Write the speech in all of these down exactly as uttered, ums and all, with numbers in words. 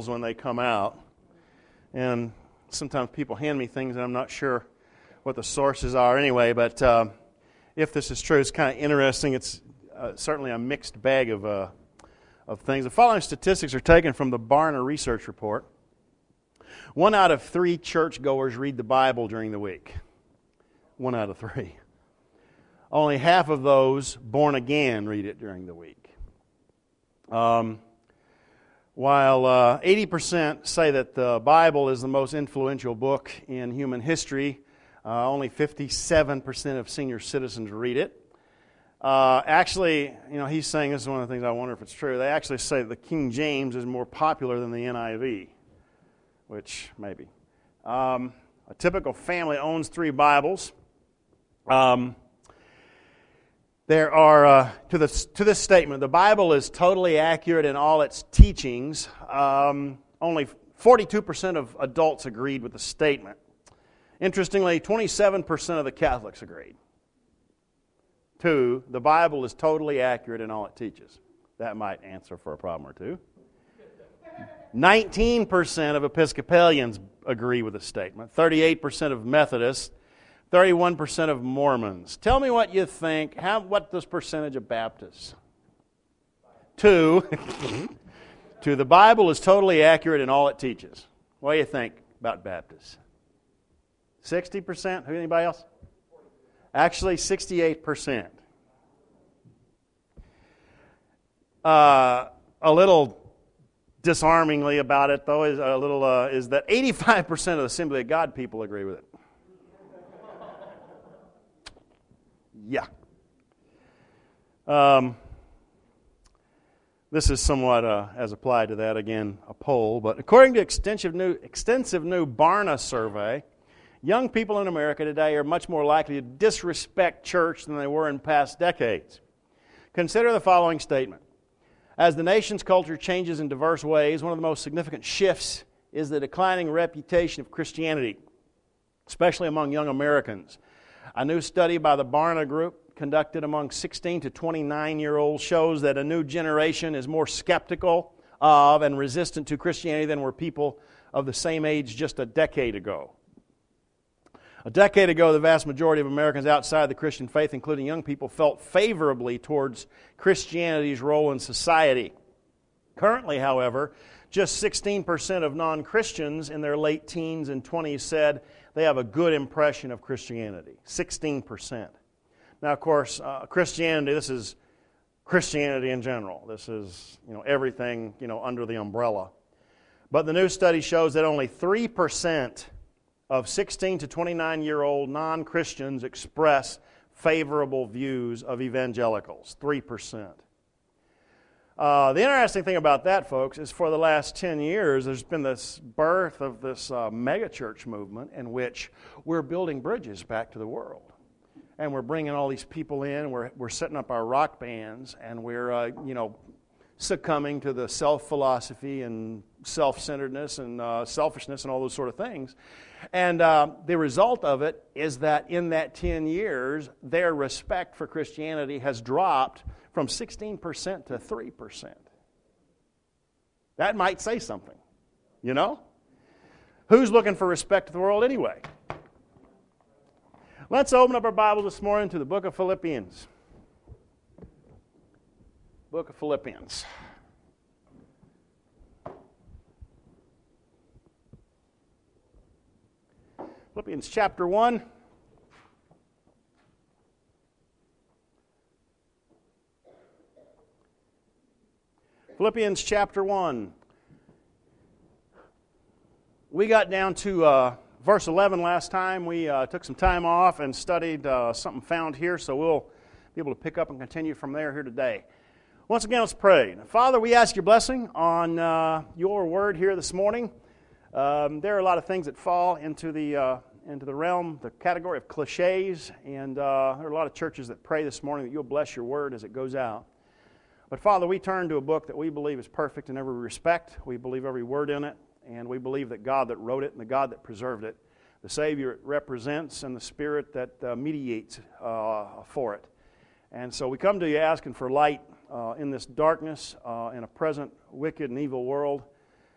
Bibles when they come out. And sometimes people hand me things and I'm not sure what the sources are anyway, but uh, if this is true, it's kind of interesting. It's uh, certainly a mixed bag of, uh, of things. The following statistics are taken from the Barna Research Report. One out of three churchgoers read the Bible during the week. One out of three. Only half of those born again read it during the week. Um, while uh, eighty percent say that the Bible is the most influential book in human history, uh, only fifty-seven percent of senior citizens read it. Uh, actually, you know, he's saying, this is one of the things I wonder if it's true, they actually say that the King James is more popular than the N I V, which maybe. Um, a typical family owns three Bibles. Um, there are, uh, to, the, to this statement, the Bible is totally accurate in all its teachings. Um, only forty-two percent of adults agreed with the statement. Interestingly, twenty-seven percent of the Catholics agreed. Two, the Bible is totally accurate in all it teaches. That might answer for a problem or two. nineteen percent of Episcopalians agree with the statement. thirty-eight percent of Methodists. thirty-one percent of Mormons. Tell me what you think. How, what this percentage of Baptists? Two. Two. The Bible is totally accurate in all it teaches. What do you think about Baptists? sixty percent? Who? Anybody else? Actually, sixty-eight percent. Uh, a little disarmingly about it, though, is a little uh, is that eighty-five percent of the Assembly of God people agree with it. Yeah. Um, this is somewhat, uh, as applied to that, again, a poll. But according to extensive new, extensive new Barna survey, young people in America today are much more likely to disrespect church than they were in past decades. Consider the following statement. As the nation's culture changes in diverse ways, one of the most significant shifts is the declining reputation of Christianity, especially among young Americans. A new study by the Barna Group conducted among sixteen to twenty-nine-year-olds shows that a new generation is more skeptical of and resistant to Christianity than were people of the same age just a decade ago. A decade ago, the vast majority of Americans outside the Christian faith, including young people, felt favorably towards Christianity's role in society. Currently, however, just sixteen percent of non-Christians in their late teens and twenties said they have a good impression of Christianity. sixteen percent. Now, of course, uh, Christianity, this is Christianity in general. This is, you know, everything, you know, under the umbrella. But the new study shows that only three percent of sixteen to twenty-nine-year-old non-Christians express favorable views of evangelicals. three percent. Uh, the interesting thing about that, folks, is for the last ten years, there's been this birth of this uh, megachurch movement in which we're building bridges back to the world. And we're bringing all these people in, we're, we're setting up our rock bands, and we're, uh, you know, succumbing to the self-philosophy and self-centeredness and uh, selfishness and all those sort of things. And uh, the result of it is that in that ten years, their respect for Christianity has dropped from sixteen percent to three percent. That might say something, you know? Who's looking for respect to the world anyway? Let's open up our Bible this morning to the book of Philippians. Book of Philippians. Philippians chapter one. Philippians chapter one. We got down to uh, verse eleven last time. We uh, took some time off and studied uh, something found here, so we'll be able to pick up and continue from there here today. Once again, let's pray. Father, we ask your blessing on uh, your word here this morning. Um, there are a lot of things that fall into the uh, into the realm, the category of cliches, and uh, there are a lot of churches that pray this morning that you'll bless your word as it goes out. But Father, we turn to a book that we believe is perfect in every respect. We believe every word in it, and we believe that God that wrote it and the God that preserved it, the Savior it represents, and the Spirit that uh, mediates uh, for it. And so we come to you asking for light uh, in this darkness, uh, in a present wicked and evil world.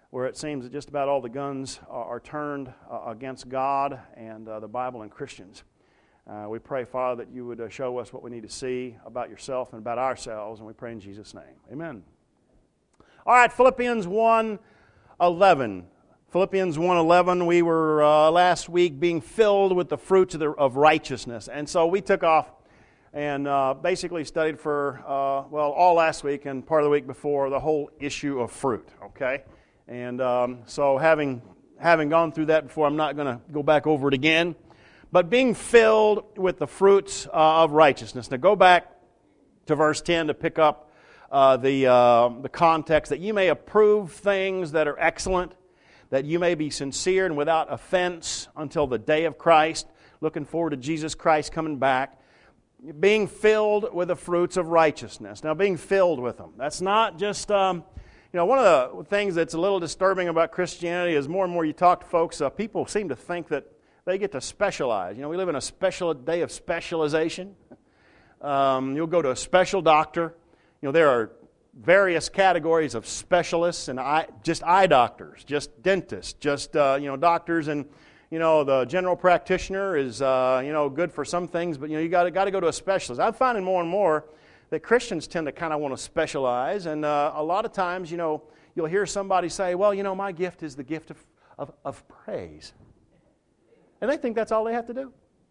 where it seems that just about all the guns are, are turned uh, against God and uh, the Bible and Christians. Uh, we pray, Father, that you would uh, show us what we need to see about yourself and about ourselves, and we pray in Jesus' name. Amen. All right, Philippians one eleven. Philippians one eleven, we were uh, last week being filled with the fruits of, the, of righteousness. And so we took off and uh, basically studied for, uh, well, all last week and part of the week before, the whole issue of fruit, okay? And um, so having, having gone through that before, I'm not going to go back over it again. But being filled with the fruits uh, of righteousness. Now go back to verse ten to pick up uh, the, uh, the context, that you may approve things that are excellent, that you may be sincere and without offense until the day of Christ, looking forward to Jesus Christ coming back, being filled with the fruits of righteousness. Now, being filled with them. That's not just, um, you know, one of the things that's a little disturbing about Christianity is more and more you talk to folks, uh, people seem to think that they get to specialize. You know, we live in a special day of specialization. Um, you'll go to a special doctor. You know, there are various categories of specialists and eye, just eye doctors, just dentists, just uh, you know doctors, and you know the general practitioner is uh, you know good for some things, but you know you got got to go to a specialist. I'm finding more and more that Christians tend to kind of want to specialize, and uh, a lot of times you know you'll hear somebody say, "Well, you know my gift is the gift of of, of praise," and they think that's all they have to do.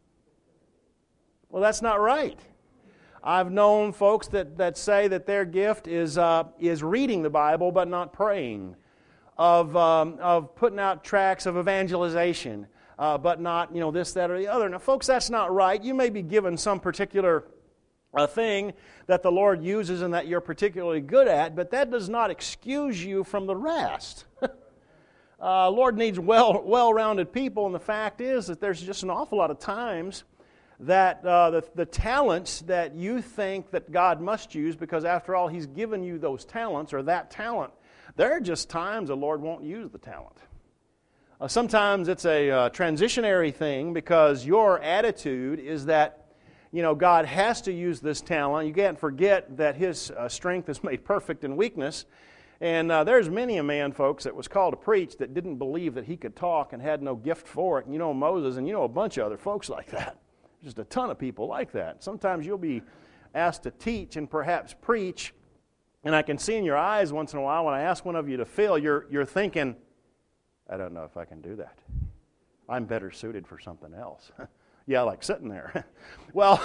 Well, that's not right. I've known folks that, that say that their gift is uh, is reading the Bible but not praying, of um, of putting out tracts of evangelization, uh, but not you know this, that, or the other. Now, folks, that's not right. You may be given some particular uh, thing that the Lord uses and that you're particularly good at, but that does not excuse you from the rest. uh, Lord needs well well-rounded people, and the fact is that there's just an awful lot of times that uh, the, the talents that you think that God must use, because after all, He's given you those talents or that talent, there are just times the Lord won't use the talent. Uh, sometimes it's a uh, transitionary thing because your attitude is that, you know, God has to use this talent. You can't forget that His uh, strength is made perfect in weakness. And uh, there's many a man, folks, that was called to preach that didn't believe that he could talk and had no gift for it. And you know Moses, and you know a bunch of other folks like that. Just a ton of people like that. Sometimes you'll be asked to teach and perhaps preach, and I can see in your eyes once in a while when I ask one of you to fill, you're, you're thinking, I don't know if I can do that. I'm better suited for something else. Yeah, like sitting there. Well,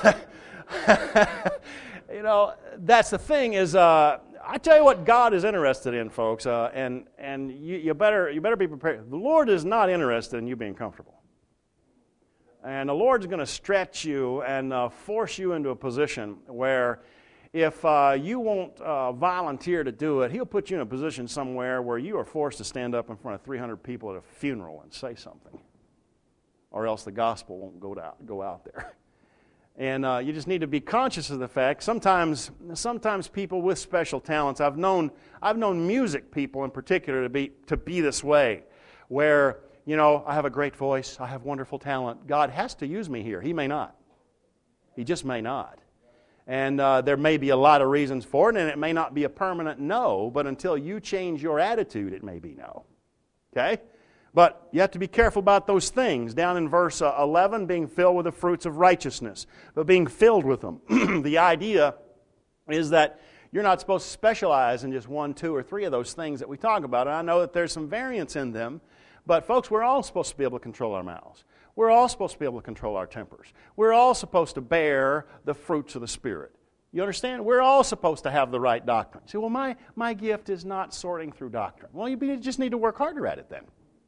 you know, that's the thing is, uh, I tell you what God is interested in, folks, uh, and, and you, you, better, you better be prepared. The Lord is not interested in you being comfortable. And the Lord's going to stretch you and uh, force you into a position where if uh, you won't uh, volunteer to do it, He'll put you in a position somewhere where you are forced to stand up in front of three hundred people at a funeral and say something. Or else the gospel won't go out, go out there. And uh, you just need to be conscious of the fact, sometimes sometimes people with special talents, I've known I've known music people in particular to be to be this way, where you know, I have a great voice, I have wonderful talent. God has to use me here. He may not. He just may not. And uh, there may be a lot of reasons for it, and it may not be a permanent no, but until you change your attitude, it may be no. Okay? But you have to be careful about those things. Down in verse uh, eleven, being filled with the fruits of righteousness, but being filled with them. The idea is that you're not supposed to specialize in just one, two, or three of those things that we talk about. And I know that there's some variance in them. But folks, we're all supposed to be able to control our mouths. We're all supposed to be able to control our tempers. We're all supposed to bear the fruits of the Spirit. You understand? We're all supposed to have the right doctrine. See, well, my, my gift is not sorting through doctrine. Well, you just need to work harder at it then.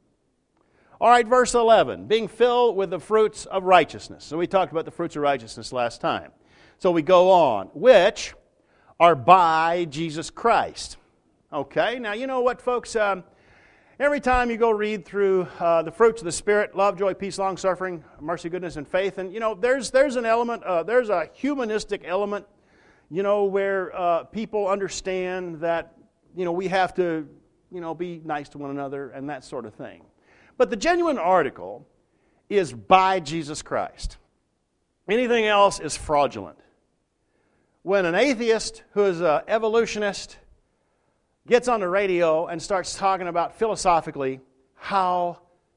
All right, verse eleven, being filled with the fruits of righteousness. So we talked about the fruits of righteousness last time. So we go on, which are by Jesus Christ. Okay, now you know what, folks? Um, Every time you go read through uh, the fruits of the Spirit, love, joy, peace, long-suffering, mercy, goodness, and faith, and, you know, there's there's an element, uh, there's a humanistic element, you know, where uh, people understand that, you know, we have to, you know, be nice to one another and that sort of thing. But the genuine article is by Jesus Christ. Anything else is fraudulent. When an atheist who is an evolutionist gets on the radio and starts talking about philosophically how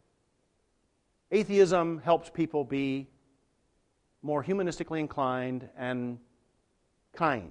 atheism helps people be more humanistically inclined and kind.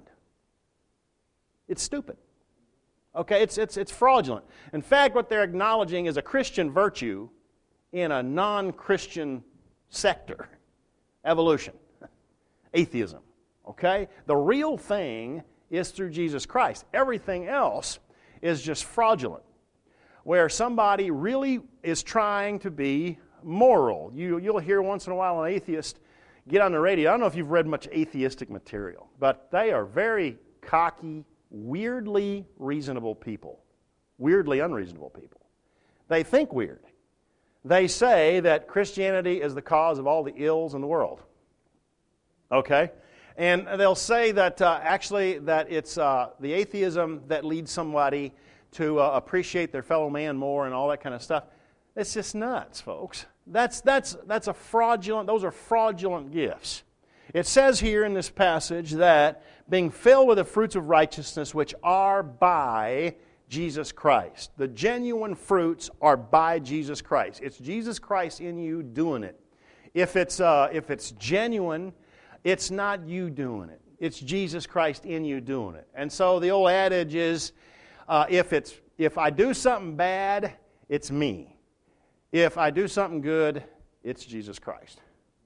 It's stupid. Okay, it's, it's, it's fraudulent. In fact, what they're acknowledging is a Christian virtue in a non-Christian sector. Evolution. Atheism. Okay? The real thing is through Jesus Christ. Everything else is just fraudulent. Where somebody really is trying to be moral. You, you'll hear once in a while an atheist get on the radio. I don't know if you've read much atheistic material, but they are very cocky, weirdly reasonable people. Weirdly unreasonable people. They think weird. They say that Christianity is the cause of all the ills in the world. Okay? And they'll say that uh, actually that it's uh, the atheism that leads somebody to uh, appreciate their fellow man more and all that kind of stuff. It's just nuts, folks. That's, that's, that's a fraudulent, those are fraudulent gifts. It says here in this passage that being filled with the fruits of righteousness which are by Jesus Christ. The genuine fruits are by Jesus Christ. It's Jesus Christ in you doing it. If it's, uh, if it's genuine, it's not you doing it. It's Jesus Christ in you doing it. And so the old adage is, uh, if it's if I do something bad, it's me. If I do something good, it's Jesus Christ.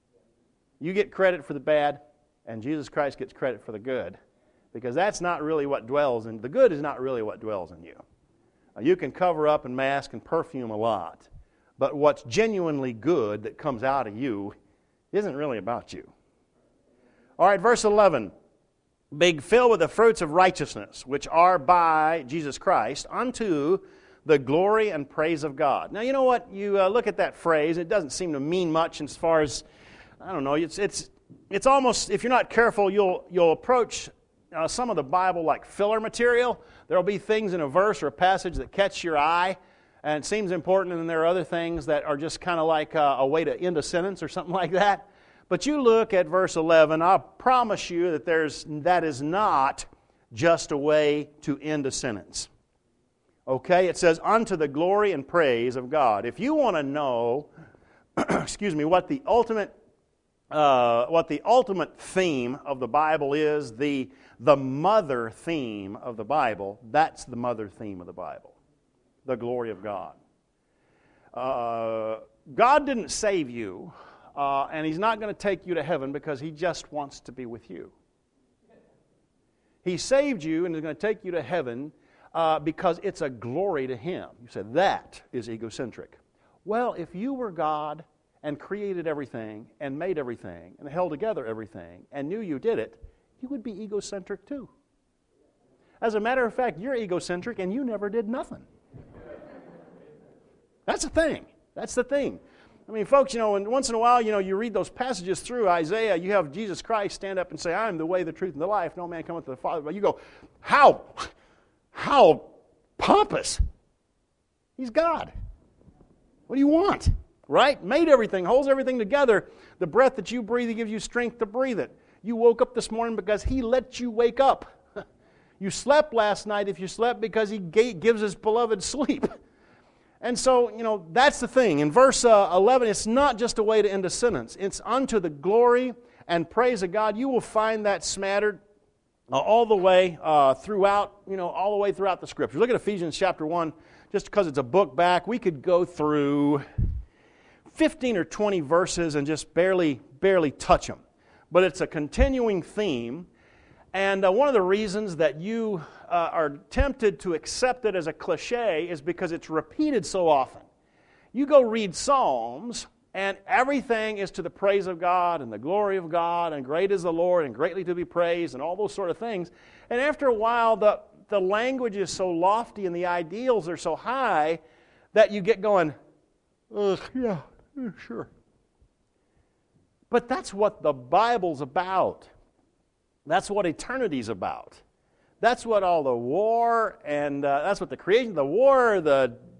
You get credit for the bad, and Jesus Christ gets credit for the good, because that's not really what dwells in, the good is not really what dwells in you. Uh, you can cover up and mask and perfume a lot, but what's genuinely good that comes out of you isn't really about you. All right, verse eleven. Being filled with the fruits of righteousness, which are by Jesus Christ, unto the glory and praise of God. Now, you know what? You uh, look at that phrase, it doesn't seem to mean much as far as, I don't know, it's it's it's almost, if you're not careful, you'll you'll approach uh, some of the Bible like filler material. There'll be things in a verse or a passage that catch your eye, and it seems important, and then there are other things that are just kind of like uh, a way to end a sentence or something like that. But you look at verse eleven, I promise you that there's that is not just a way to end a sentence. Okay, it says, unto the glory and praise of God. If you want to know, excuse me, what the ultimate uh, what the ultimate theme of the Bible is, the, the mother theme of the Bible, that's the mother theme of the Bible. The glory of God. Uh, God didn't save you. Uh, and He's not going to take you to heaven because He just wants to be with you. He saved you and is going to take you to heaven uh, because it's a glory to Him. You said, that is egocentric. Well, if you were God and created everything and made everything and held together everything and knew you did it, you would be egocentric too. As a matter of fact, you're egocentric and you never did nothing. That's the thing. That's the thing. I mean, folks, you know, and once in a while, you know, you read those passages through Isaiah, you have Jesus Christ stand up and say, I am the way, the truth, and the life. No man cometh to the Father. But you go, how? How pompous. He's God. What do you want? Right? Made everything, holds everything together. The breath that you breathe, He gives you strength to breathe it. You woke up this morning because He let you wake up. You slept last night if you slept because He gives His beloved sleep. And so, you know, that's the thing. In verse uh, eleven, it's not just a way to end a sentence. It's unto the glory and praise of God. You will find that smattered uh, all the way uh, throughout, you know, all the way throughout the Scriptures. Look at Ephesians chapter one. Just because it's a book back, we could go through fifteen or twenty verses and just barely, barely touch them. But it's a continuing theme. And uh, one of the reasons that you uh, are tempted to accept it as a cliche is because it's repeated so often. You go read Psalms, and everything is to the praise of God and the glory of God, and great is the Lord and greatly to be praised, and all those sort of things. And after a while, the, the language is so lofty and the ideals are so high that you get going, ugh, yeah, sure. But that's what the Bible's about. That's what eternity's about. That's what all the war and uh, that's what the creation, the war, the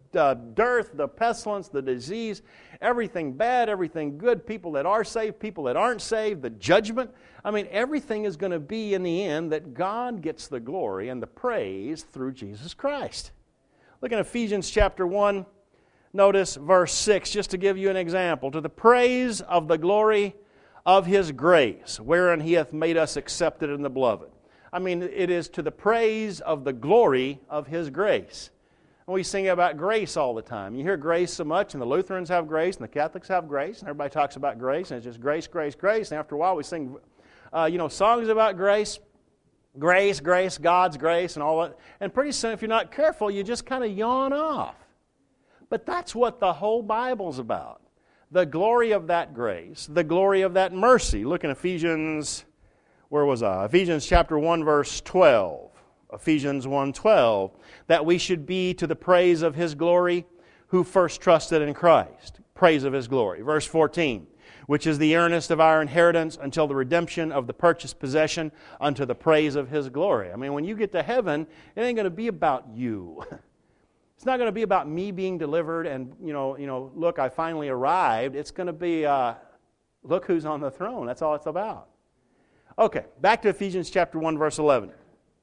uh, dearth, the pestilence, the disease, everything bad, everything good, people that are saved, people that aren't saved, the judgment. I mean, everything is going to be in the end that God gets the glory and the praise through Jesus Christ. Look in Ephesians chapter one, notice verse six, just to give you an example. To the praise of the glory of His grace, wherein He hath made us accepted in the beloved. I mean, it is to the praise of the glory of His grace. And we sing about grace all the time. You hear grace so much, and the Lutherans have grace, and the Catholics have grace, and everybody talks about grace, and it's just grace, grace, grace. And after a while, we sing, uh, you know, songs about grace. Grace, grace, God's grace, and all that. And pretty soon, if you're not careful, you just kind of yawn off. But that's what the whole Bible's about. The glory of that grace, the glory of that mercy. Look in Ephesians, where was I? Ephesians chapter one, verse twelve. Ephesians one twelve. That we should be to the praise of His glory who first trusted in Christ. Praise of His glory. Verse fourteen. Which is the earnest of our inheritance until the redemption of the purchased possession unto the praise of His glory. I mean, when you get to heaven, it ain't going to be about you. It's not going to be about me being delivered and, you know, you know, look, I finally arrived. It's going to be, uh, look who's on the throne. That's all it's about. Okay, back to Ephesians chapter one, verse eleven.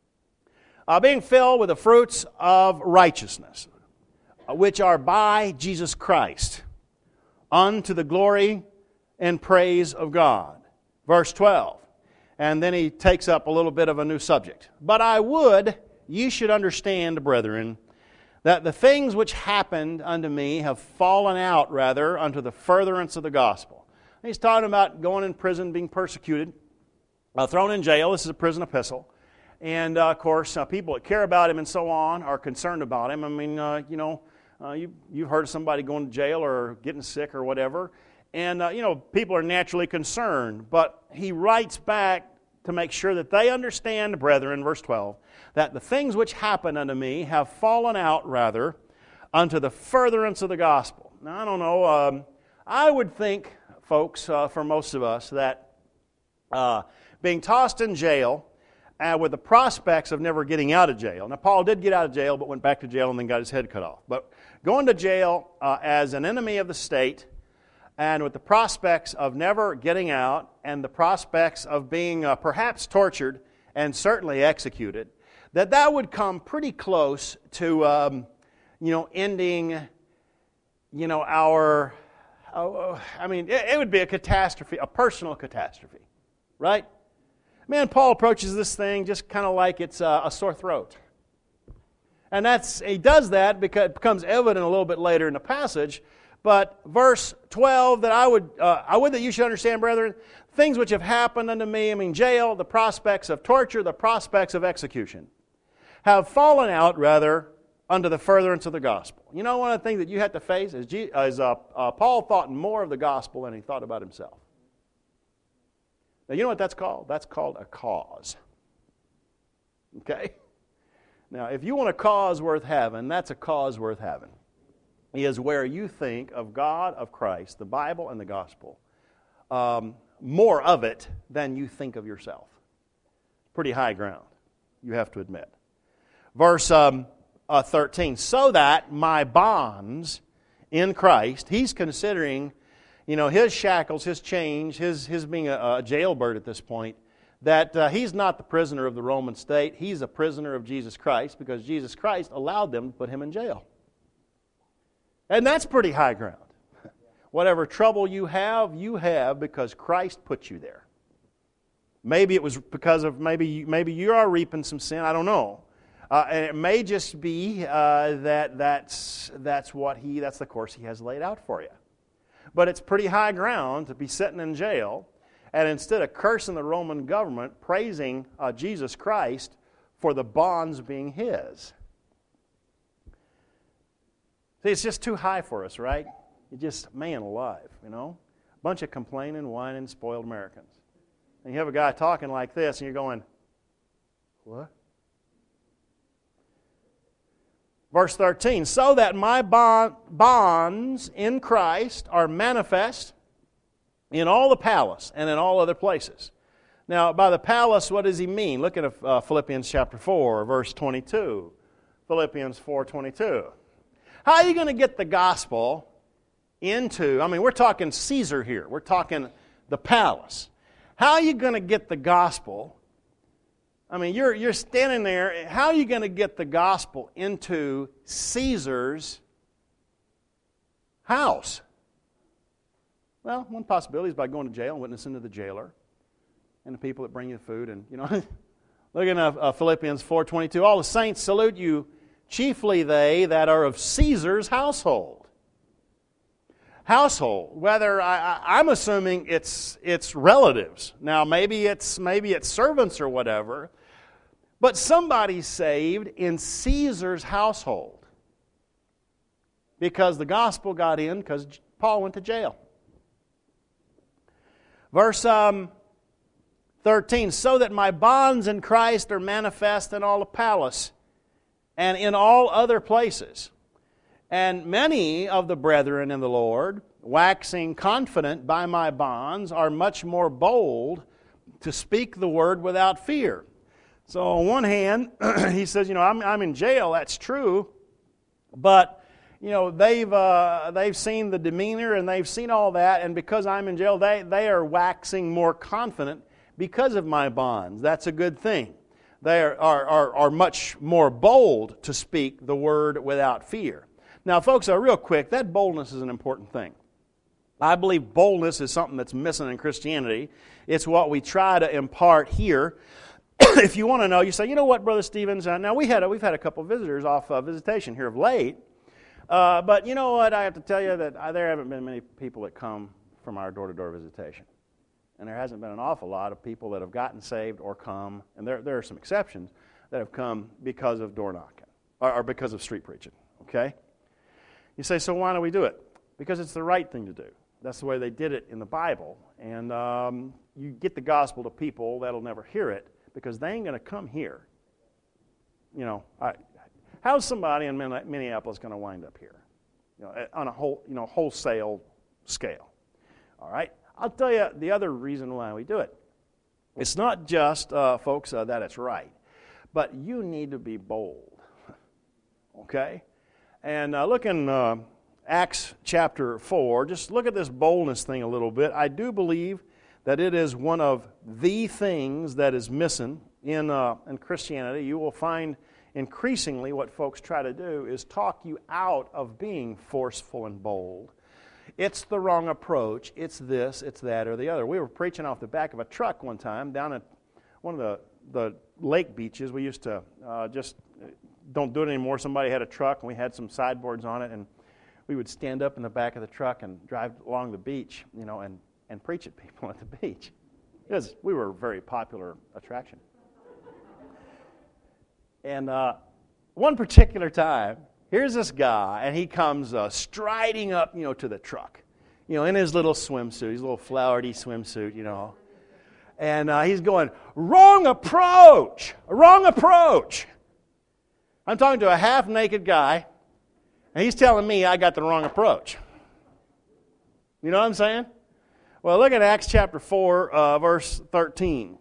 Uh, being filled with the fruits of righteousness, which are by Jesus Christ, unto the glory and praise of God. Verse twelve. And then he takes up a little bit of a new subject. But I would ye should understand, brethren, that the things which happened unto me have fallen out, rather, unto the furtherance of the gospel. And he's talking about going in prison, being persecuted, uh, thrown in jail. This is a prison epistle. And, uh, of course, uh, people that care about him and so on are concerned about him. I mean, uh, you know, uh, you, you've heard of somebody going to jail or getting sick or whatever. And, uh, you know, people are naturally concerned. But he writes back to make sure that they understand, brethren, verse twelve, that the things which happened unto me have fallen out, rather, unto the furtherance of the gospel. Now, I don't know. Um, I would think, folks, uh, for most of us, that uh, being tossed in jail uh, with the prospects of never getting out of jail. Now, Paul did get out of jail, but went back to jail and then got his head cut off. But going to jail uh, as an enemy of the state, and with the prospects of never getting out, and the prospects of being uh, perhaps tortured and certainly executed, that that would come pretty close to, um, you know, ending, you know, our, uh, I mean, it, it would be a catastrophe, a personal catastrophe, right? Man, Paul approaches this thing just kind of like it's uh, a sore throat. And that's he does that because it becomes evident a little bit later in the passage. But verse twelve, that I would, uh, I would that you should understand, brethren, things which have happened unto me, I mean, jail, the prospects of torture, the prospects of execution, have fallen out, rather, unto the furtherance of the gospel. You know, one of the things that you have to face is, G, is uh, uh, Paul thought more of the gospel than he thought about himself. Now, you know what that's called? That's called a cause. Okay? Now, if you want a cause worth having, that's a cause worth having. Is where you think of God, of Christ, the Bible, and the gospel. Um, more of it than you think of yourself. Pretty high ground, you have to admit. Verse um, uh, thirteen, so that my bonds in Christ, he's considering, you know, his shackles, his chains, his, his being a, a jailbird at this point, that uh, he's not the prisoner of the Roman state, he's a prisoner of Jesus Christ, because Jesus Christ allowed them to put him in jail. And that's pretty high ground. Whatever trouble you have, you have because Christ put you there. Maybe it was because of, maybe you, maybe you are reaping some sin, I don't know. Uh, and it may just be uh, that that's, that's what he, that's the course he has laid out for you. But it's pretty high ground to be sitting in jail, and instead of cursing the Roman government, praising uh, Jesus Christ for the bonds being his. See, it's just too high for us, right? You just, man alive, you know? A bunch of complaining, whining, spoiled Americans. And you have a guy talking like this, and you're going, what? Verse thirteen, so that my bond, bonds in Christ are manifest in all the palace and in all other places. Now, by the palace, what does he mean? Look at uh, Philippians chapter four, verse twenty-two. Philippians four twenty-two. How are you going to get the gospel into, I mean, we're talking Caesar here. We're talking the palace. How are you going to get the gospel? I mean, you're, you're standing there. How are you going to get the gospel into Caesar's house? Well, one possibility is by going to jail and witnessing to the jailer and the people that bring you food. And, you know, look at uh, Philippians four twenty-two. All the saints salute you, chiefly they that are of Caesar's household. Household. Whether I, I, I'm assuming it's it's relatives. Now maybe it's maybe it's servants or whatever, but somebody's saved in Caesar's household because the gospel got in because Paul went to jail. Verse um, thirteen. So that my bonds in Christ are manifest in all the palace and in all other places. And many of the brethren in the Lord, waxing confident by my bonds, are much more bold to speak the word without fear. So on one hand, he says, you know, I'm, I'm in jail, that's true, but, you know, they've uh, they've seen the demeanor and they've seen all that, and because I'm in jail, they, they are waxing more confident because of my bonds. That's a good thing. They are, are, are, are much more bold to speak the word without fear. Now, folks, uh, real quick, that boldness is an important thing. I believe boldness is something that's missing in Christianity. It's what we try to impart here. If you want to know, you say, you know what, Brother Stevens, uh, now we had a, we've had a couple of visitors off uh, visitation here of late, uh, but you know what, I have to tell you that uh, there haven't been many people that come from our door-to-door visitation. And there hasn't been an awful lot of people that have gotten saved or come, and there, there are some exceptions, that have come because of door knocking, or, or because of street preaching, okay? You say, so why do we do it? Because it's the right thing to do. That's the way they did it in the Bible. And um, you get the gospel to people that'll never hear it because they ain't going to come here. You know, I, how's somebody in Minneapolis going to wind up here? You know, on a whole, you know, wholesale scale. All right? I'll tell you the other reason why we do it. It's not just, uh, folks, uh, that it's right, but you need to be bold. Okay? And uh, look in uh, Acts chapter four. Just look at this boldness thing a little bit. I do believe that it is one of the things that is missing in, uh, in Christianity. You will find increasingly what folks try to do is talk you out of being forceful and bold. It's the wrong approach. It's this, it's that, or the other. We were preaching off the back of a truck one time down at one of the, the lake beaches. We used to uh, just... don't do it anymore. Somebody had a truck, and we had some sideboards on it, and we would stand up in the back of the truck and drive along the beach, you know, and, and preach at people at the beach. Because we were a very popular attraction. And uh, one particular time, here's this guy, and he comes uh, striding up, you know, to the truck, you know, in his little swimsuit, his little flowery swimsuit, you know. And uh, he's going, wrong approach, wrong approach. I'm talking to a half-naked guy, and he's telling me I got the wrong approach. You know what I'm saying? Well, look at Acts chapter four, uh, verse thirteen.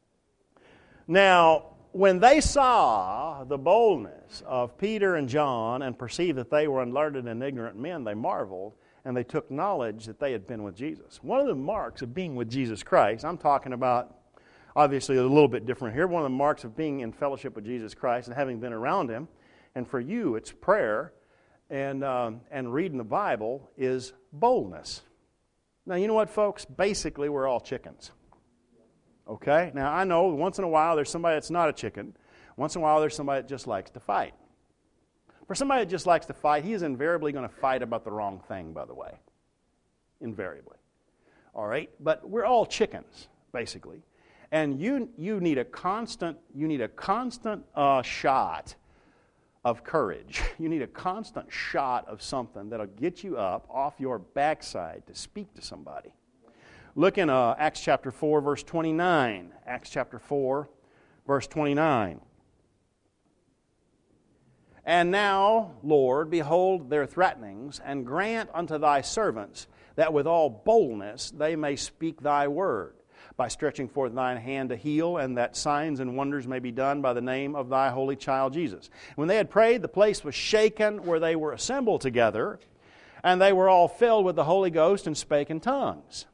Now, when they saw the boldness of Peter and John and perceived that they were unlearned and ignorant men, they marveled, and they took knowledge that they had been with Jesus. One of the marks of being with Jesus Christ, I'm talking about obviously a little bit different here. One of the marks of being in fellowship with Jesus Christ and having been around Him, and for you it's prayer and um, and reading the Bible, is boldness. Now, you know what, folks? Basically, we're all chickens. Okay? Now, I know once in a while there's somebody that's not a chicken. Once in a while there's somebody that just likes to fight. For somebody that just likes to fight, he is invariably going to fight about the wrong thing, by the way. Invariably. All right? But we're all chickens, basically. And you you need a constant you need a constant uh, shot of courage. You need a constant shot of something that'll get you up off your backside to speak to somebody. Look in uh, Acts chapter four, verse twenty-nine. Acts chapter four, verse twenty-nine. And now, Lord, behold their threatenings, and grant unto thy servants that with all boldness they may speak thy word. by stretching forth thine hand to heal, and that signs and wonders may be done by the name of thy holy child Jesus. When they had prayed, the place was shaken where they were assembled together, and they were all filled with the Holy Ghost and spake in tongues.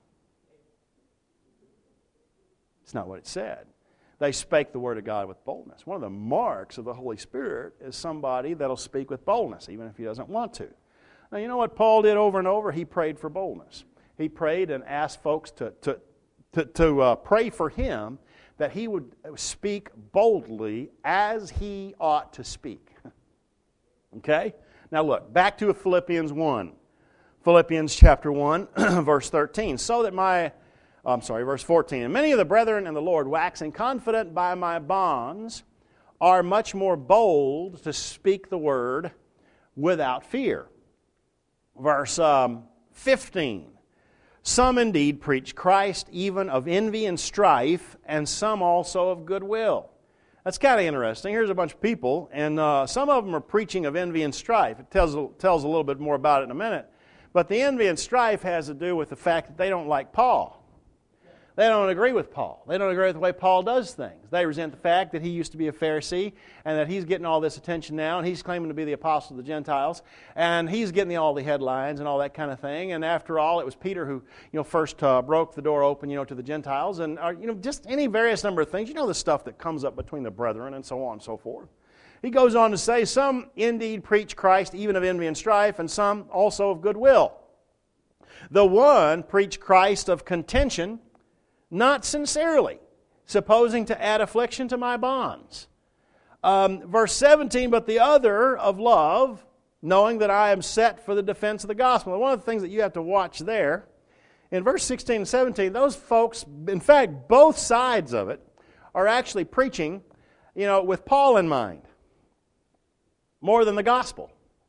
It's not what it said. They spake the word of God with boldness. One of the marks of the Holy Spirit is somebody that'll speak with boldness, even if he doesn't want to. Now, you know what Paul did over and over? He prayed for boldness. He prayed and asked folks to, to, to, to uh, pray for him that he would speak boldly as he ought to speak. Okay? Now look, back to Philippians one. Philippians chapter one, verse thirteen. So that my... I'm sorry, verse fourteen. And many of the brethren in the Lord, waxing confident by my bonds, are much more bold to speak the word without fear. Verse um, fifteen. Some indeed preach Christ even of envy and strife, and some also of goodwill. That's kind of interesting. Here's a bunch of people, and uh, some of them are preaching of envy and strife. It tells, tells a little bit more about it in a minute. But the envy and strife has to do with the fact that they don't like Paul. They don't agree with Paul. They don't agree with the way Paul does things. They resent the fact that he used to be a Pharisee and that he's getting all this attention now, and he's claiming to be the apostle of the Gentiles, and he's getting the, all the headlines and all that kind of thing. And after all, it was Peter who, you know, first uh, broke the door open, you know, to the Gentiles, and uh, you know, just any various number of things. You know, the stuff that comes up between the brethren and so on and so forth. He goes on to say, some indeed preach Christ even of envy and strife, and some also of goodwill. The one preach Christ of contention, not sincerely, supposing to add affliction to my bonds. Um, verse seventeen, but the other of love, knowing that I am set for the defense of the gospel. And one of the things that you have to watch there, in verse sixteen and seventeen, those folks, in fact, both sides of it, are actually preaching, you know, with Paul in mind, more than the gospel.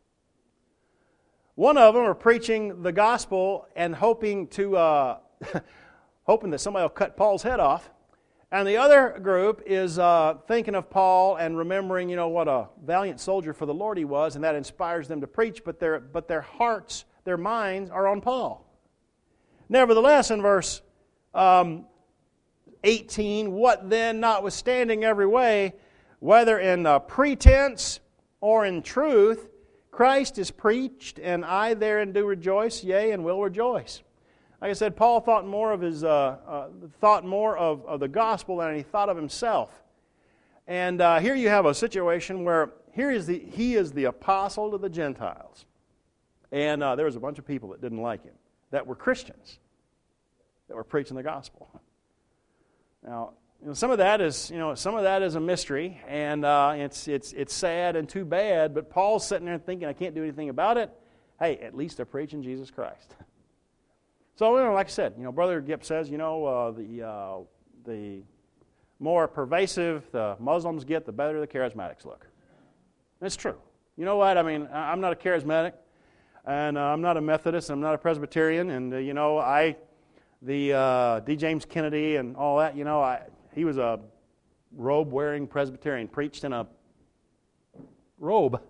One of them are preaching the gospel and hoping to... Uh, hoping that somebody will cut Paul's head off. And the other group is uh, thinking of Paul and remembering, you know, what a valiant soldier for the Lord he was, and that inspires them to preach, but their, but their hearts, their minds are on Paul. Nevertheless, in verse um, eighteen, what then, notwithstanding every way, whether in uh, pretense or in truth, Christ is preached, and I therein do rejoice, yea, and will rejoice. Like I said, Paul thought more of his uh, uh, thought more of, of the gospel than he thought of himself. And uh, here you have a situation where here is the he is the apostle to the Gentiles, and uh, there was a bunch of people that didn't like him, that were Christians, that were preaching the gospel. Now, you know, some of that is you know some of that is a mystery, and uh, it's it's it's sad and too bad. But Paul's sitting there thinking, I can't do anything about it. Hey, at least they're preaching Jesus Christ. So, you know, like I said, you know, Brother Gipp says, you know, uh, the uh, the more pervasive the Muslims get, the better the charismatics look. It's true. You know what? I mean, I'm not a charismatic, and uh, I'm not a Methodist, and I'm not a Presbyterian, and uh, you know, I, the uh, D. James Kennedy and all that, you know, I he was a robe-wearing Presbyterian, preached in a robe.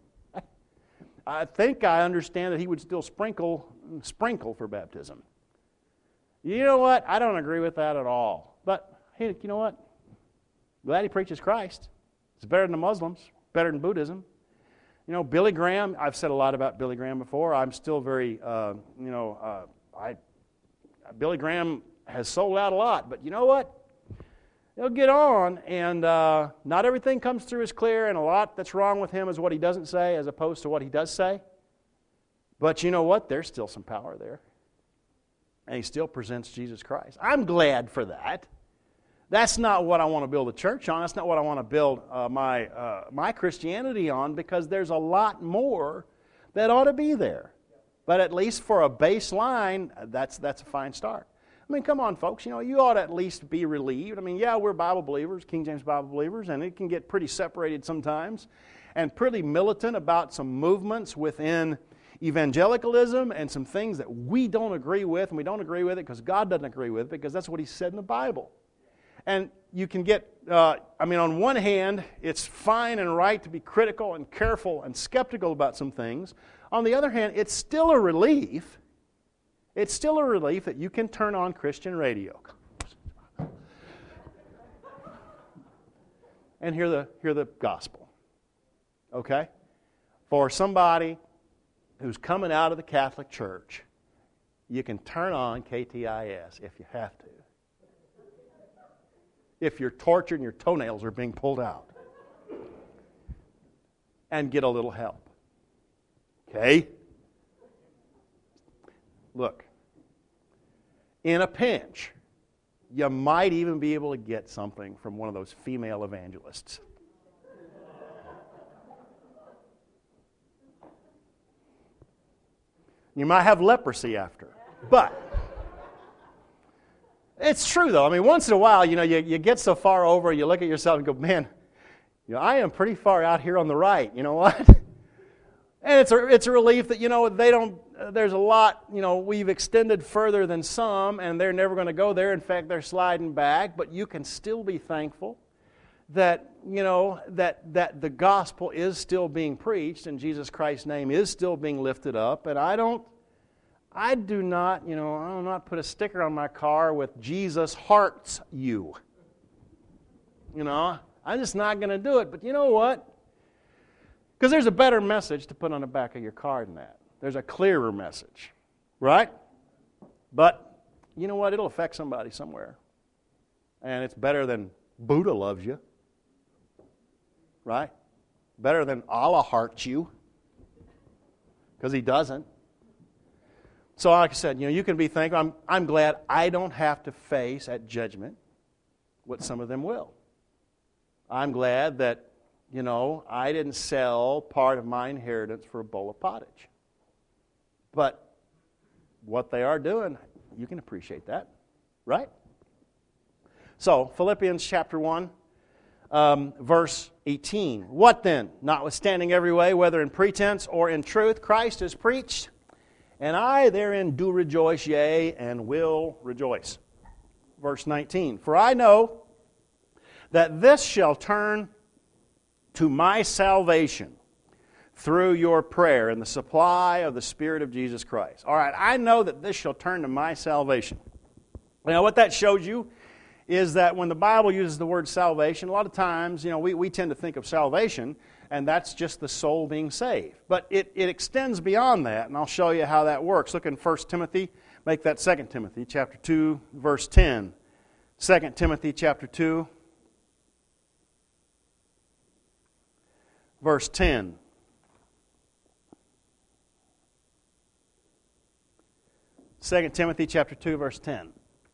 I think I understand that he would still sprinkle sprinkle for baptism. You know what? I don't agree with that at all. But, hey, you know what? Glad he preaches Christ. It's better than the Muslims, better than Buddhism. You know, Billy Graham, I've said a lot about Billy Graham before. I'm still very, uh, you know, uh, I Billy Graham has sold out a lot. But you know what? He'll get on, and uh, not everything comes through as clear, and a lot that's wrong with him is what he doesn't say as opposed to what he does say. But you know what? There's still some power there. And he still presents Jesus Christ. I'm glad for that. That's not what I want to build a church on. That's not what I want to build uh, my uh, my Christianity on, because there's a lot more that ought to be there. But at least for a baseline, that's that's a fine start. I mean, come on, folks. You know, you ought to at least be relieved. I mean, yeah, we're Bible believers, King James Bible believers, and it can get pretty separated sometimes and pretty militant about some movements within evangelicalism and some things that we don't agree with, and we don't agree with it because God doesn't agree with it, because that's what He said in the Bible. And you can get, uh, I mean, on one hand, it's fine and right to be critical and careful and skeptical about some things. On the other hand, it's still a relief. It's still a relief that you can turn on Christian radio. and hear the, hear the gospel. Okay? For somebody who's coming out of the Catholic Church, you can turn on K T I S if you have to. If you're tortured and your toenails are being pulled out. And get a little help. Okay? Look, in a pinch, you might even be able to get something from one of those female evangelists. You might have leprosy after. But it's true, though. I mean, once in a while, you know, you, you get so far over, you look at yourself and go, man, you know, I am pretty far out here on the right. You know what? And it's a, it's a relief that, you know, they don't, uh, there's a lot, you know, we've extended further than some, and they're never going to go there. In fact, they're sliding back. But you can still be thankful that, you know, that, that the gospel is still being preached and Jesus Christ's name is still being lifted up. And I don't, I do not, you know, I will not put a sticker on my car with Jesus hearts you. You know, I'm just not going to do it. But you know what? Because there's a better message to put on the back of your car than that. There's a clearer message, right? But you know what? It'll affect somebody somewhere. And it's better than Buddha loves you, right? Better than Allah hearts you, because He doesn't. So like I said, you know, you can be thankful. I'm, I'm glad I don't have to face at judgment what some of them will. I'm glad that, you know, I didn't sell part of my inheritance for a bowl of pottage. But what they are doing, you can appreciate that, right? So, Philippians chapter one, um, verse eighteen. What then? Notwithstanding every way, whether in pretense or in truth, Christ is preached, and I therein do rejoice, yea, and will rejoice. Verse nineteen. For I know that this shall turn to my salvation through your prayer and the supply of the Spirit of Jesus Christ. All right, I know that this shall turn to my salvation. Now, what that shows you is that when the Bible uses the word salvation, a lot of times, you know, we, we tend to think of salvation, and that's just the soul being saved. But it, it extends beyond that, and I'll show you how that works. Look in First Timothy, make that Second Timothy, chapter two, verse ten. Second Timothy, chapter two, verse ten. Second Timothy, chapter two, verse ten.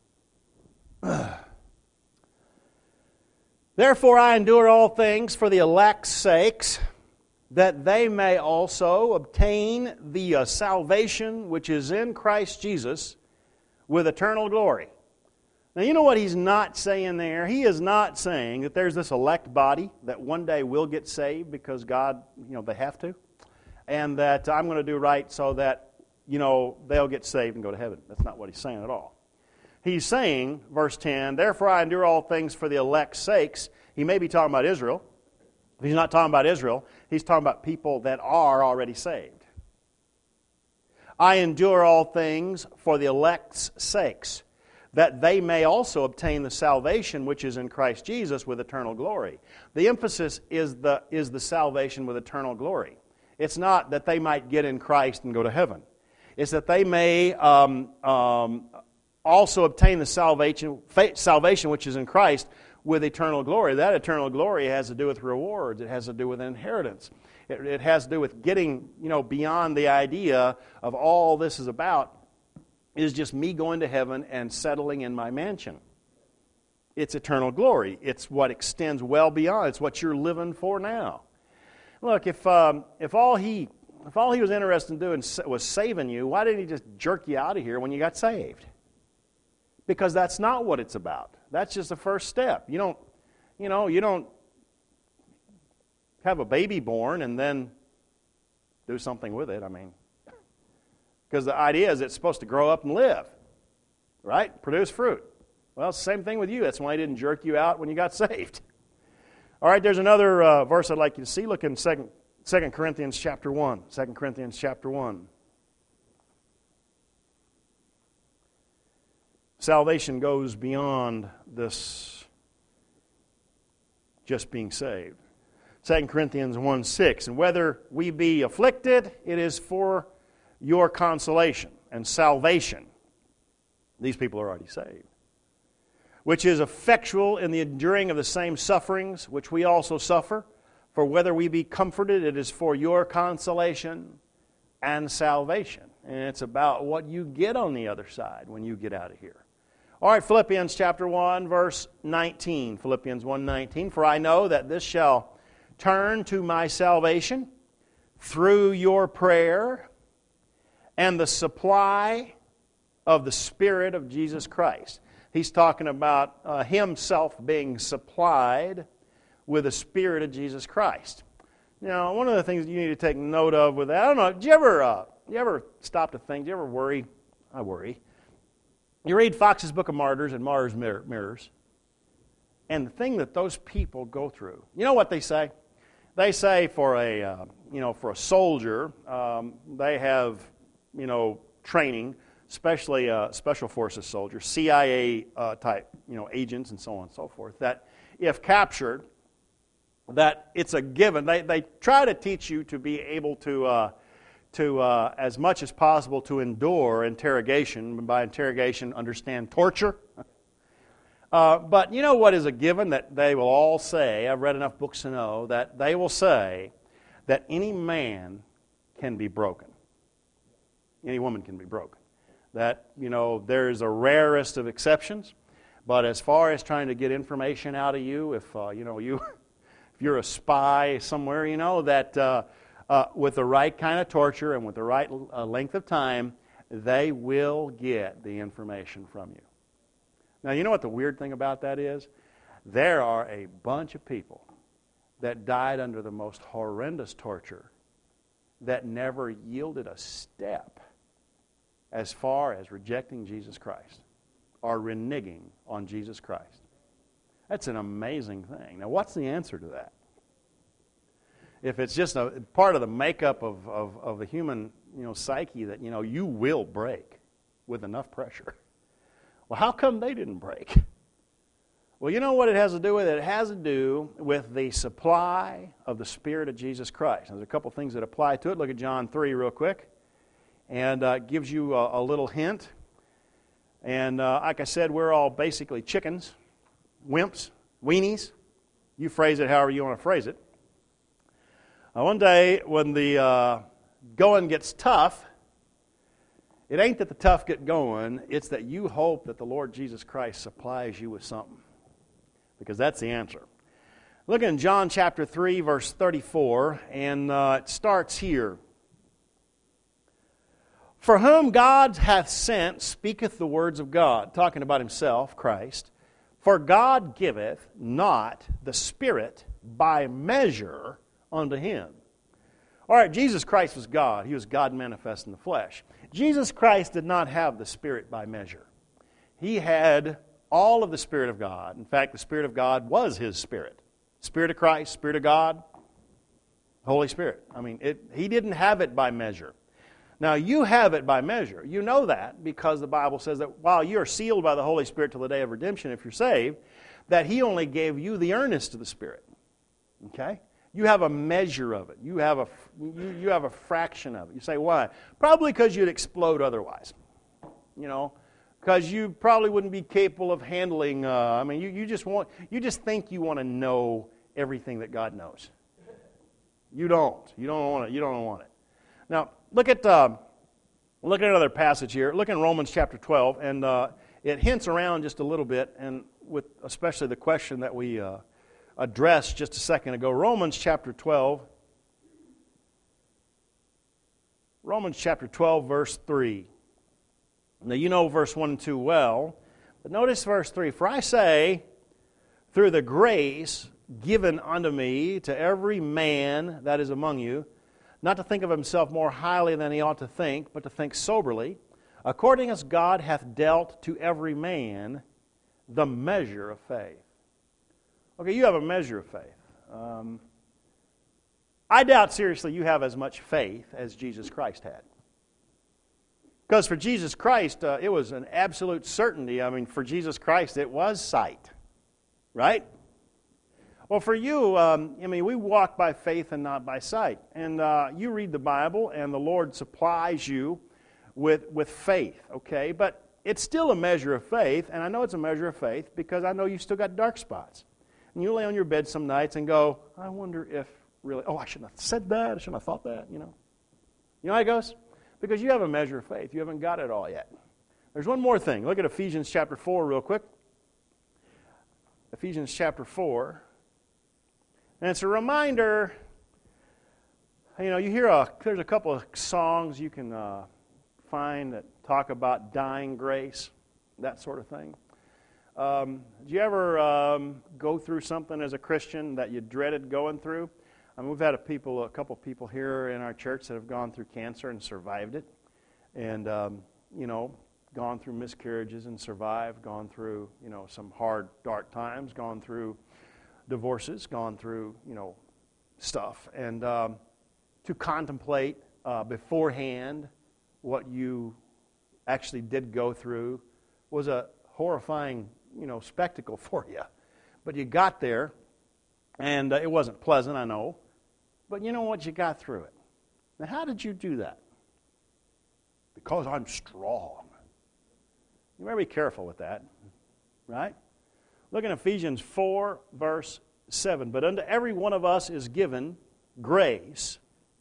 Therefore I endure all things for the elect's sakes, that they may also obtain the uh, salvation which is in Christ Jesus with eternal glory. Now, you know what he's not saying there? He is not saying that there's this elect body that one day will get saved because God, you know, they have to, and that I'm going to do right so that, you know, they'll get saved and go to heaven. That's not what he's saying at all. He's saying, verse ten, therefore I endure all things for the elect's sakes. He may be talking about Israel. If he's not talking about Israel, he's talking about people that are already saved. I endure all things for the elect's sakes, that they may also obtain the salvation which is in Christ Jesus with eternal glory. The emphasis is the, is the salvation with eternal glory. It's not that they might get in Christ and go to heaven. It's that they may um, um, also obtain the salvation, salvation which is in Christ with eternal glory. That eternal glory has to do with rewards. It has to do with inheritance. It, it has to do with getting, you know, beyond the idea of all this is about is just me going to heaven and settling in my mansion. It's eternal glory. It's what extends well beyond. It's what you're living for now. Look, if um, if all he if all he was interested in doing was saving you, why didn't he just jerk you out of here when you got saved? Because that's not what it's about. That's just the first step. You don't, you know, you don't have a baby born and then do something with it. I mean, because the idea is it's supposed to grow up and live, right? Produce fruit. Well, it's the same thing with you. That's why he didn't jerk you out when you got saved. All right, there's another uh, verse I'd like you to see. Look in Second Corinthians chapter one. Second Corinthians chapter one. Salvation goes beyond this just being saved. Second Corinthians one six, and whether we be afflicted, it is for your consolation and salvation. These people are already saved. Which is effectual in the enduring of the same sufferings which we also suffer. For whether we be comforted, it is for your consolation and salvation. And it's about what you get on the other side when you get out of here. All right, Philippians chapter one, verse nineteen. Philippians one nineteen. For I know that this shall turn to my salvation through your prayer and the supply of the Spirit of Jesus Christ. He's talking about uh, himself being supplied with the Spirit of Jesus Christ. Now, one of the things you need to take note of with that, I don't know, do you ever, uh, you ever stop to think, do you ever worry? I worry. You read Fox's Book of Martyrs and Mars Mirrors, and the thing that those people go through, you know what they say? They say for a, uh, you know, for a soldier, um, they have, you know, training, especially uh, Special Forces soldiers, C I A uh, type, you know, agents and so on and so forth, that if captured, that it's a given. They they try to teach you to be able to, uh, to uh, as much as possible, to endure interrogation. And by interrogation, understand torture. Uh, but you know what is a given that they will all say, I've read enough books to know, that they will say that any man can be broken. Any woman can be broken. That, you know, there's a rarest of exceptions, but as far as trying to get information out of you, if, uh, you know, you, if you're a spy somewhere, you know, that uh, uh, with the right kind of torture and with the right uh, length of time, they will get the information from you. Now, you know what the weird thing about that is? There are a bunch of people that died under the most horrendous torture that never yielded a step as far as rejecting Jesus Christ or reneging on Jesus Christ. That's an amazing thing. Now, what's the answer to that? If it's just a part of the makeup of, of, of the human, you know, psyche that, you know, you will break with enough pressure. Well, how come they didn't break? Well, you know what it has to do with? It has to do with the supply of the Spirit of Jesus Christ. There's a couple things that apply to it. Look at John three real quick. And uh, it gives you a, a little hint. And uh, like I said, we're all basically chickens, wimps, weenies. You phrase it however you want to phrase it. Uh, one day when the uh, going gets tough, it ain't that the tough get going, it's that you hope that the Lord Jesus Christ supplies you with something. Because that's the answer. Look in John chapter three, verse thirty-four, and uh, it starts here. For whom God hath sent speaketh the words of God, talking about himself, Christ. For God giveth not the Spirit by measure unto him. All right, Jesus Christ was God. He was God manifest in the flesh. Jesus Christ did not have the Spirit by measure. He had all of the Spirit of God. In fact, the Spirit of God was His Spirit. Spirit of Christ, Spirit of God, Holy Spirit. I mean, it, He didn't have it by measure. Now, you have it by measure. You know that because the Bible says that while you are sealed by the Holy Spirit till the day of redemption, if you're saved, that He only gave you the earnest of the Spirit. Okay? You have a measure of it. You have a, you, you have a fraction of it. You say, why? Probably because you'd explode otherwise. You know, because you probably wouldn't be capable of handling, uh, I mean, you, you just want, you just think you want to know everything that God knows. You don't. You don't want it. You don't want it. Now, look at, uh, look at another passage here. Look in Romans chapter twelve, and uh, it hints around just a little bit, and with especially the question that we uh, addressed just a second ago. Romans chapter twelve. Romans chapter twelve, verse three. Now, you know verse one and two well, but notice verse three. For I say, through the grace given unto me to every man that is among you, not to think of himself more highly than he ought to think, but to think soberly, according as God hath dealt to every man the measure of faith. Okay, you have a measure of faith. Um, I doubt seriously you have as much faith as Jesus Christ had. Because for Jesus Christ, uh, it was an absolute certainty. I mean, for Jesus Christ, it was sight. Right? Well, for you, um, I mean, we walk by faith and not by sight. And uh, you read the Bible, and the Lord supplies you with, with faith, okay? But it's still a measure of faith, and I know it's a measure of faith because I know you've still got dark spots. And you lay on your bed some nights and go, I wonder if really, oh, I shouldn't have said that, I shouldn't have thought that, you know. You know how it goes? Because you have a measure of faith. You haven't got it all yet. There's one more thing. Look at Ephesians chapter four real quick. Ephesians chapter four. And it's a reminder, you know, you hear a, there's a couple of songs you can uh, find that talk about dying grace, that sort of thing. Um, did you ever um, go through something as a Christian that you dreaded going through? I mean, we've had a people, a couple of people here in our church that have gone through cancer and survived it, and um, you know, gone through miscarriages and survived, gone through, you know, some hard, dark times, gone through divorces, gone through, you know, stuff, and um, to contemplate uh, beforehand what you actually did go through was a horrifying, you know, spectacle for you. But you got there, and uh, it wasn't pleasant, I know, but you know what? You got through it. Now, how did you do that? Because I'm strong. You better be careful with that, right? Look in Ephesians four, verse seven. But unto every one of us is given grace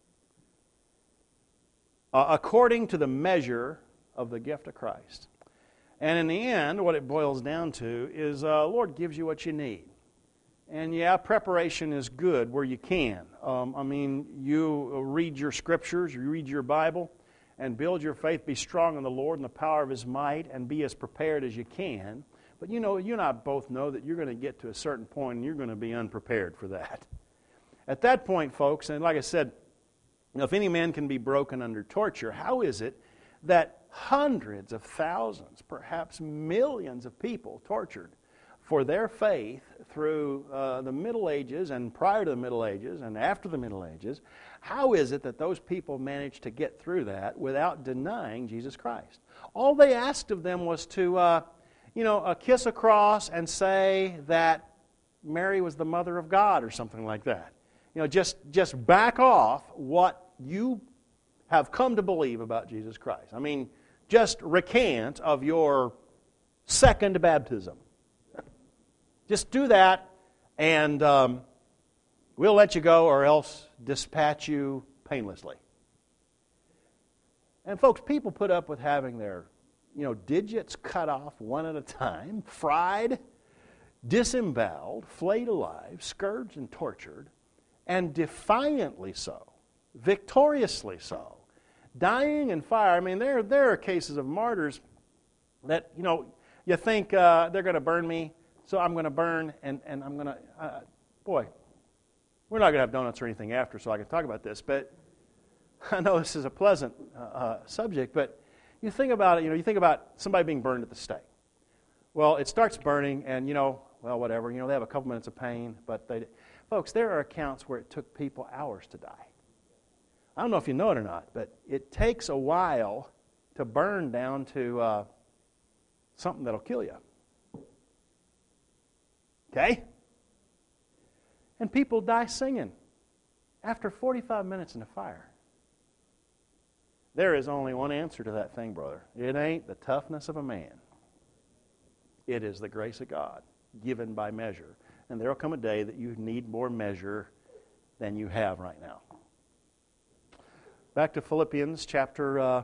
uh, according to the measure of the gift of Christ. And in the end, what it boils down to is uh, Lord gives you what you need. And yeah, preparation is good where you can. Um, I mean, you read your scriptures, you read your Bible, and build your faith, be strong in the Lord and the power of His might, and be as prepared as you can. But you know, you and I both know that you're going to get to a certain point and you're going to be unprepared for that. At that point, folks, and like I said, you know, if any man can be broken under torture, how is it that hundreds of thousands, perhaps millions of people tortured for their faith through uh, the Middle Ages and prior to the Middle Ages and after the Middle Ages, how is it that those people managed to get through that without denying Jesus Christ? All they asked of them was to, uh, you know, uh, kiss a cross and say that Mary was the mother of God or something like that. You know, just, just back off what you have come to believe about Jesus Christ. I mean, just recant of your second baptism. Just do that, and um, we'll let you go, or else dispatch you painlessly. And folks, people put up with having their, you know, digits cut off one at a time, fried, disemboweled, flayed alive, scourged and tortured, and defiantly so, victoriously so, dying in fire. I mean, there, there are cases of martyrs that, you know, you think uh, they're going to burn me, so I'm going to burn, and, and I'm going to, uh, boy, we're not going to have donuts or anything after, so I can talk about this, but I know this is a pleasant uh, uh, subject, but you think about it, you know, you think about somebody being burned at the stake. Well, it starts burning, and, you know, well, whatever, you know, they have a couple minutes of pain, but they, folks, there are accounts where it took people hours to die. I don't know if you know it or not, but it takes a while to burn down to uh, something that'll kill you. Okay? And people die singing after forty-five minutes in the fire. There is only one answer to that thing, brother. It ain't the toughness of a man. It is the grace of God given by measure. And there will come a day that you need more measure than you have right now. Back to Philippians chapter uh,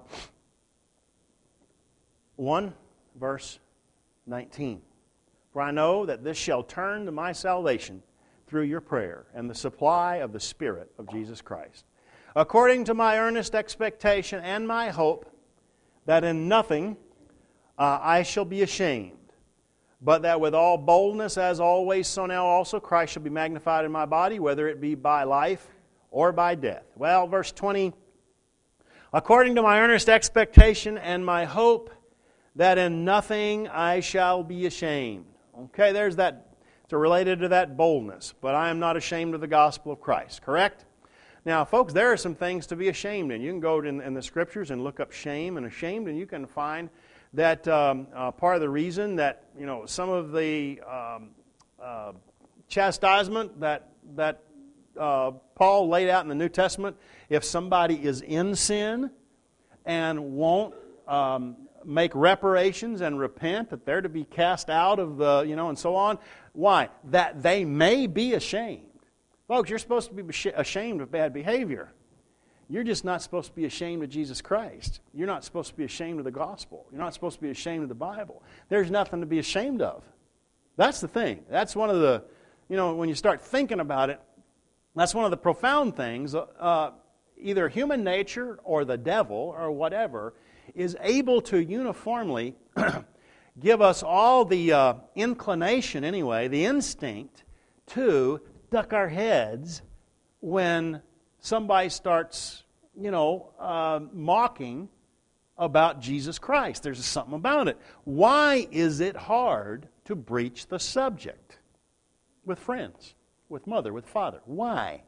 one, verse nineteen. For I know that this shall turn to my salvation through your prayer and the supply of the Spirit of Jesus Christ, according to my earnest expectation and my hope that in nothing uh, I shall be ashamed, but that with all boldness as always, so now also Christ shall be magnified in my body, whether it be by life or by death. Well, verse twenty, according to my earnest expectation and my hope that in nothing I shall be ashamed. Okay, there's that. It's related to that boldness. But I am not ashamed of the gospel of Christ. Correct? Now, folks, there are some things to be ashamed in. You can go in, in the Scriptures and look up shame and ashamed, and you can find that um, uh, part of the reason that, you know, some of the um, uh, chastisement that, that uh, Paul laid out in the New Testament, if somebody is in sin and won't um, make reparations and repent, that they're to be cast out of the, you know, and so on. Why? That they may be ashamed. Folks, you're supposed to be ashamed of bad behavior. You're just not supposed to be ashamed of Jesus Christ. You're not supposed to be ashamed of the gospel. You're not supposed to be ashamed of the Bible. There's nothing to be ashamed of. That's the thing. That's one of the, you know, when you start thinking about it, that's one of the profound things. Uh, either human nature or the devil or whatever is able to uniformly give us all the uh, inclination, anyway, the instinct to duck our heads when somebody starts, you know, uh, mocking about Jesus Christ. There's something about it. Why is it hard to breach the subject with friends, with mother, with father? Why?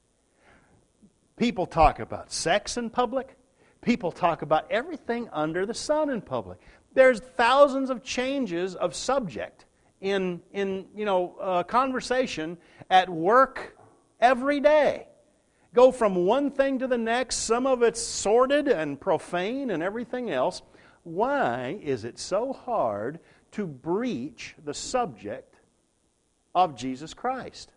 People talk about sex in public. People talk about everything under the sun in public. There's thousands of changes of subject in, in you know, uh, conversation at work every day. Go from one thing to the next. Some of it's sordid and profane and everything else. Why is it so hard to breach the subject of Jesus Christ?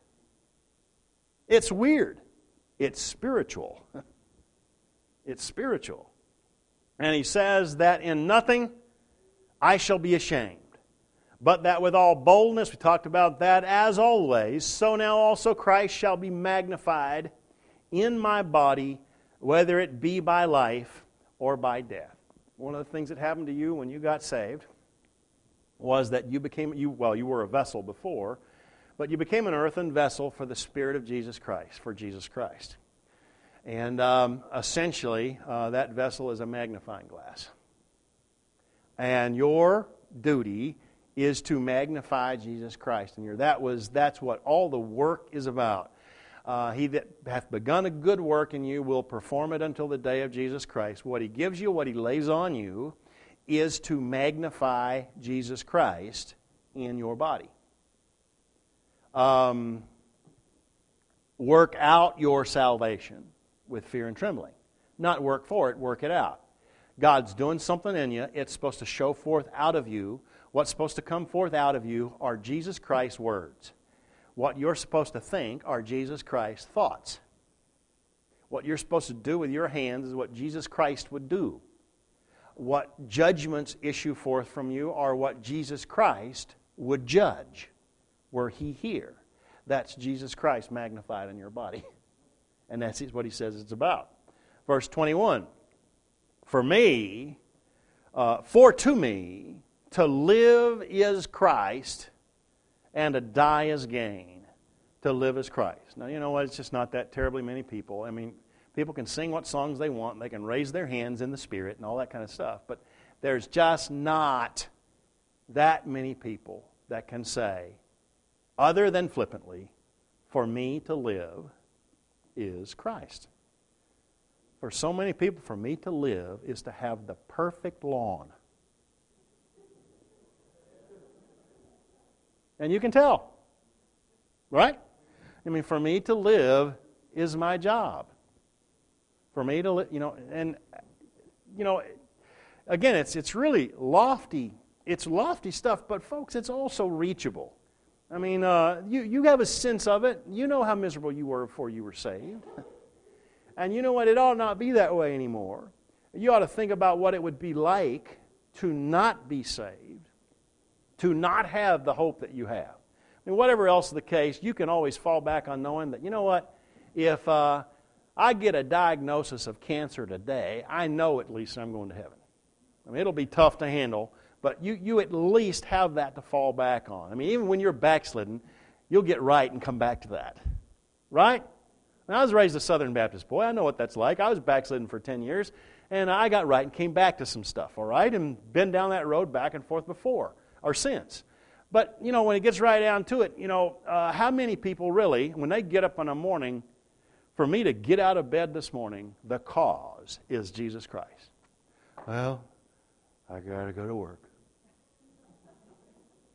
It's weird. It's spiritual. It's spiritual. And he says that in nothing I shall be ashamed, but that with all boldness, we talked about that, as always, so now also Christ shall be magnified in my body, whether it be by life or by death. One of the things that happened to you when you got saved was that you became, you well, you were a vessel before, but you became an earthen vessel for the Spirit of Jesus Christ, for Jesus Christ. And um, essentially, uh, that vessel is a magnifying glass. And your duty is to magnify Jesus Christ. And that was that's what all the work is about. Uh, he that hath begun a good work in you will perform it until the day of Jesus Christ. What he gives you, what he lays on you, is to magnify Jesus Christ in your body. Um, work out your salvation with fear and trembling. Not work for it, work it out. God's doing something in you. It's supposed to show forth out of you. What's supposed to come forth out of you are Jesus Christ's words. What you're supposed to think are Jesus Christ's thoughts. What you're supposed to do with your hands is what Jesus Christ would do. What judgments issue forth from you are what Jesus Christ would judge were He here. That's Jesus Christ magnified in your body. And that's what He says it's about. Verse twenty-one, For me, uh, for to me, to live is Christ, and to die is gain. To live is Christ. Now, you know what? It's just not that terribly many people. I mean, people can sing what songs they want. They can raise their hands in the Spirit and all that kind of stuff. But there's just not that many people that can say, other than flippantly, for me to live is Christ. For so many people, for me to live is to have the perfect lawn. And you can tell, right? I mean, for me to live is my job. For me to live, you know, and, you know, again, it's it's really lofty. It's lofty stuff, but folks, it's also reachable. I mean, uh, you, you have a sense of it. You know how miserable you were before you were saved. And you know what? It ought not be that way anymore. You ought to think about what it would be like to not be saved, to not have the hope that you have. I mean, whatever else is the case, you can always fall back on knowing that, you know what? If uh, I get a diagnosis of cancer today, I know at least I'm going to heaven. I mean, it'll be tough to handle, but you, you at least have that to fall back on. I mean, even when you're backslidden, you'll get right and come back to that. Right? And I was raised a Southern Baptist boy. I know what that's like. I was backslidden for ten years, and I got right and came back to some stuff, all right? And been down that road back and forth before, or since. But, you know, when it gets right down to it, you know, uh, how many people really, when they get up in the morning, for me to get out of bed this morning, the cause is Jesus Christ. Well, I got to go to work.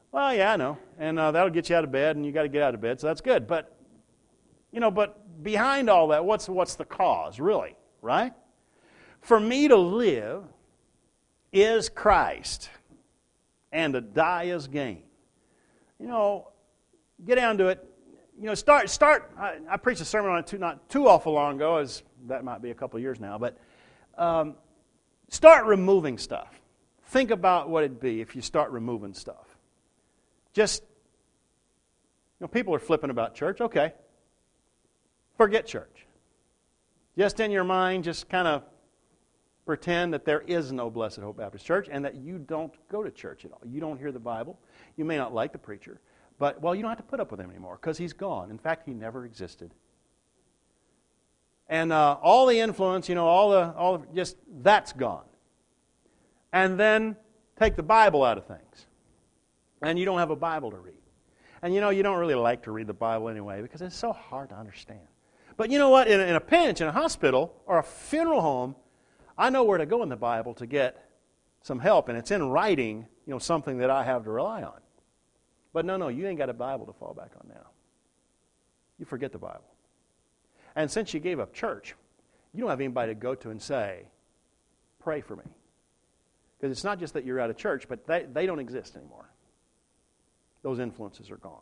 Well, yeah, I know. And uh, that'll get you out of bed, and you got to get out of bed, so that's good. But, you know, but behind all that, what's what's the cause, really, right? For me to live is Christ, and to die is gain. You know, get down to it. You know, start, start, I, I preached a sermon on it too, not too awful long ago, as that might be a couple of years now, but um, start removing stuff. Think about what it'd be if you start removing stuff. Just, you know, people are flipping about church. Okay. Forget church. Just in your mind, just kind of pretend that there is no Blessed Hope Baptist Church and that you don't go to church at all. You don't hear the Bible. You may not like the preacher. But, well, you don't have to put up with him anymore because he's gone. In fact, he never existed. And uh, all the influence, you know, all the, all the, just, that's gone. And then take the Bible out of things. And you don't have a Bible to read. And, you know, you don't really like to read the Bible anyway because it's so hard to understand. But you know what? In a, in a pinch, in a hospital or a funeral home, I know where to go in the Bible to get some help. And it's in writing, you know, something that I have to rely on. But no, no, you ain't got a Bible to fall back on now. You forget the Bible. And since you gave up church, you don't have anybody to go to and say, pray for me. Because it's not just that you're out of church, but they, they don't exist anymore. Those influences are gone.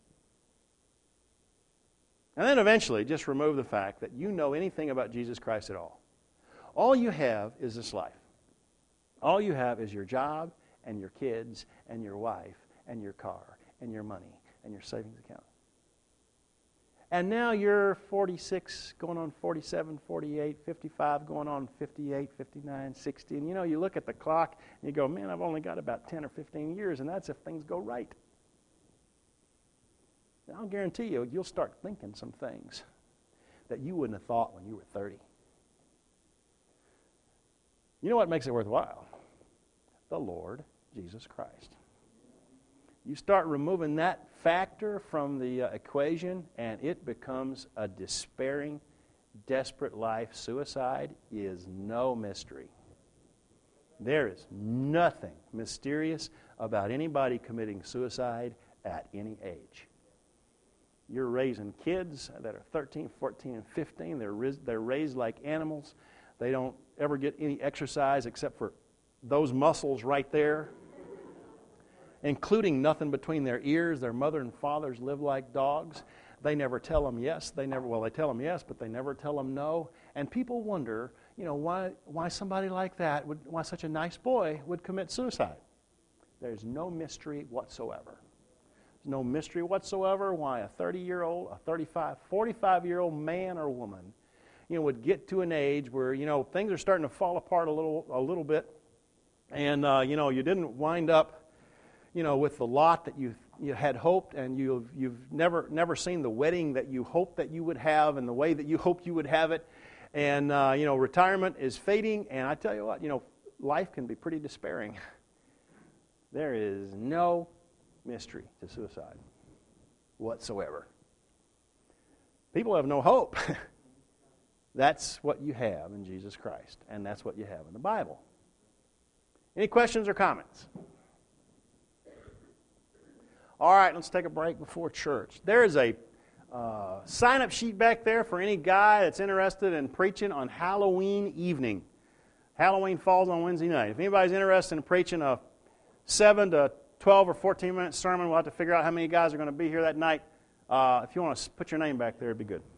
And then eventually, just remove the fact that you know anything about Jesus Christ at all. All you have is this life. All you have is your job and your kids and your wife and your car, and your money, and your savings account. And now you're forty-six, going on forty-seven, forty-eight, fifty-five, going on fifty-eight, fifty-nine, sixty. And you know, you look at the clock, and you go, man, I've only got about ten or fifteen years, and that's if things go right. And I'll guarantee you, you'll start thinking some things that you wouldn't have thought when you were thirty. You know what makes it worthwhile? The Lord Jesus Christ. You start removing that factor from the uh, equation, and it becomes a despairing, desperate life. Suicide is no mystery. There is nothing mysterious about anybody committing suicide at any age. You're raising kids that are thirteen, fourteen, and fifteen. They're, ris- they're raised like animals. They don't ever get any exercise except for those muscles right there, including nothing between their ears. Their mother and fathers live like dogs. They never tell them yes. They never, well, they tell them yes, but they never tell them no. And people wonder, you know, why why somebody like that, would, why such a nice boy would commit suicide. There's no mystery whatsoever. There's no mystery whatsoever why a thirty-year-old, a thirty-five, forty-five-year-old man or woman, you know, would get to an age where, you know, things are starting to fall apart a little, a little bit, and uh, you know, you didn't wind up, you know, with the lot that you you had hoped, and you've you've never never seen the wedding that you hoped that you would have, and the way that you hoped you would have it, and uh, you know, retirement is fading. And I tell you what, you know, life can be pretty despairing. There is no mystery to suicide whatsoever. People have no hope. That's what you have in Jesus Christ, and that's what you have in the Bible. Any questions or comments? All right, let's take a break before church. There is a uh, sign-up sheet back there for any guy that's interested in preaching on Halloween evening. Halloween falls on Wednesday night. If anybody's interested in preaching a seven to twelve or fourteen minute sermon, we'll have to figure out how many guys are going to be here that night. Uh, if you want to put your name back there, it'd be good.